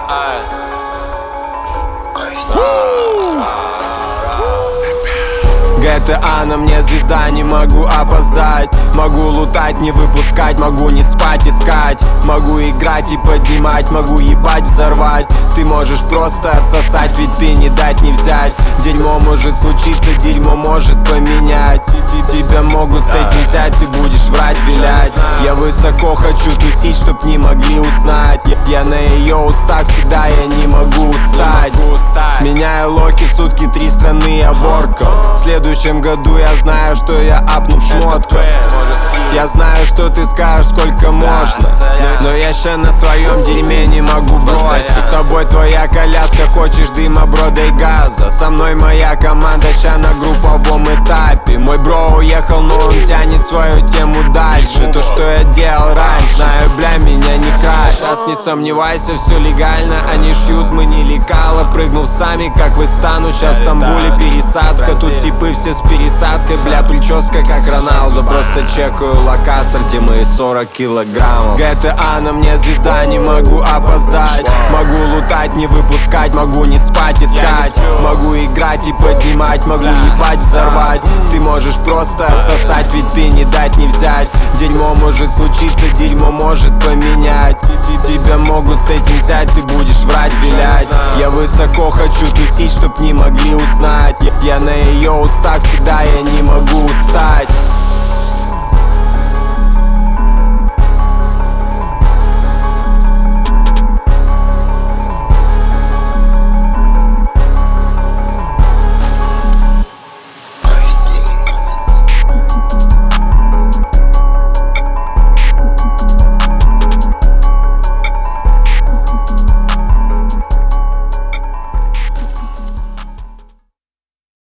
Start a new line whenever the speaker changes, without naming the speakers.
GTA на мне звезда, не могу опоздать. Могу лутать, не выпускать, могу не спать, искать. Могу играть и поднимать, могу ебать, взорвать. Ты можешь просто отсосать, ведь ты не дать, не взять. Дерьмо может случиться, дерьмо может поменять. Тебя могут с этим взять, ты будешь врать, вилять. Я высоко хочу тусить, чтоб не могли узнать. Я на ее устах всегда, я не могу устать. Меняю локи в сутки, 3 страны, я ворка. В следующем году я знаю, что я апну в шмотку. Я знаю, что ты скажешь, сколько можно, но я ща на своем дерьме не могу бросить. С тобой твоя коляска, хочешь дыма, бро, дай газа. Со мной моя команда ща на групповом этапе. Мой бро уехал, но он тянет свою тему дальше. То, что я делал раньше, знаю, бля, меня не крашь. Сейчас не сомневайся, все легально, они шьют, мы не лекала. Прыгнул сами, как вы стану, ща в Стамбуле пересадка. Тут типы все с пересадкой, бля, прическа как Роналдо. Просто чекаю локатор, где мои 40 килограммов. GTA на мне звезда, не могу опоздать. Могу лутать, не выпускать, могу не спать, искать. Могу играть и поднимать, могу ебать, взорвать. Ты можешь просто отсосать, ведь ты не дать, не взять. Дерьмо может случиться, дерьмо может поменять. Тебя могут с этим взять, ты будешь врать, вилять. Я высоко хочу тусить, чтоб не могли узнать. Я на ее устах всегда, я не могу уснуть.